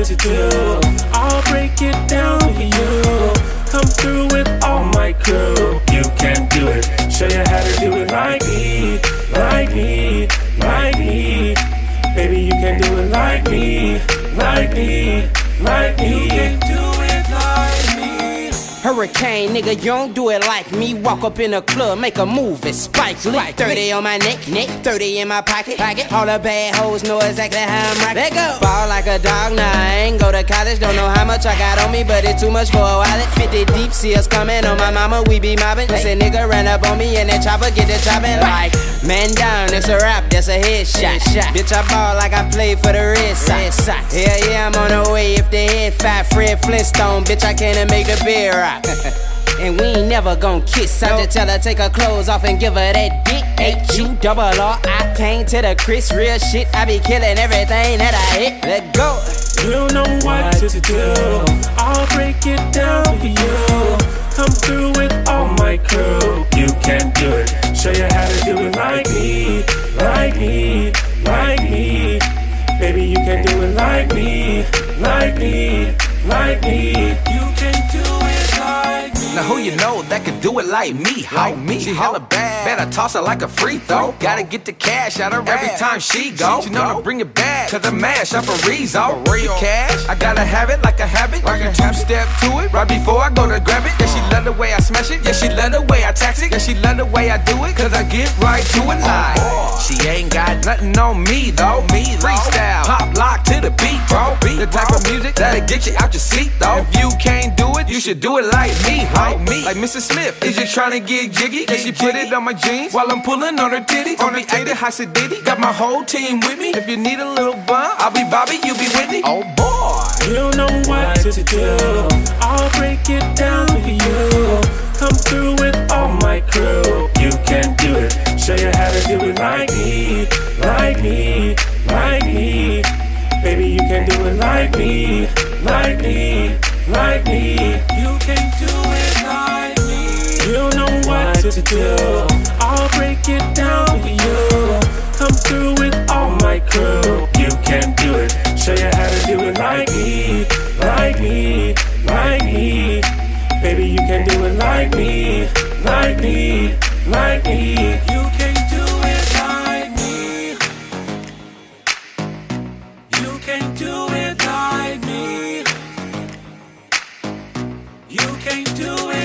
to do. I'll break it down for you. Come through with all my crew. You can do it. Show you how to do it like me, like me, like me. Baby, you can do it like me, like me, like me. You can do it like me. Hurricane, nigga, you don't do it like me. Walk up in a club, make a move, it's Spike Lee. 30 on my neck, 30 in my pocket. All the bad hoes know exactly how I'm rockin'. Let go. Ball like a dog, nah, I ain't go to college. Don't know how much I got on me, but it's too much for a wallet. 50 deep, see us coming on my mama, we be mobbing. This a nigga ran up on me and that chopper get the chopping like. Man down, it's a rap, that's a headshot. Bitch, I ball like I played for the Red Sox. Hell yeah, I'm on the way if the head fat Fred Flintstone. Bitch, I can't make the beer rock. And we ain't never gon' kiss. I just tell her take her clothes off and give her that dick. H-U-double-R, I came to the Chris. Real shit, I be killing everything that I hit. Let go. You know what to do. I'll break it down for you. Come through with all my crew. You can do it. Show you how to do it like me, like me, like me. Baby, you can do it like me, like me, like me. You can do it like me. Now who you know that could do it like me, ho? She hella bad, better toss her like a free throw. Gotta get the cash out of every time she go. She know to bring it back, cause the mash up a Rizzo. Real cash, I gotta have it like a habit. Like a two-step to it, right before I go to grab it. Yeah, she love the way I smash it, yeah, she love the way I tax it. Yeah, she love the way I do it, cause I get right to it like. She ain't got nothing on me though. Freestyle, pop lock to the beat, bro. The type of music that'll get you out your seat though. If you can't do it, you should do it like me, ho. Like Mrs. Smith, is you tryna get jiggy? Yeah, she put it on my jeans while I'm pulling on her titties. On the acting high sedity, got my whole team with me. If you need a little bun, I'll be Bobby, you be Whitney. Oh boy, you know what to do. I'll break it down for you. Come through with all my crew. You can do it. Show you how to do it like me, like me, like me. Baby, you can do it like me, like me, like me. You can do it like me. You know what to do. I'll break it down for you. Come through with all my crew. You can do it. Show you how to do it like me, like me, like me. Baby, you can do it like me, like me, like me. You can do it like me. You can do it like me. You can do it.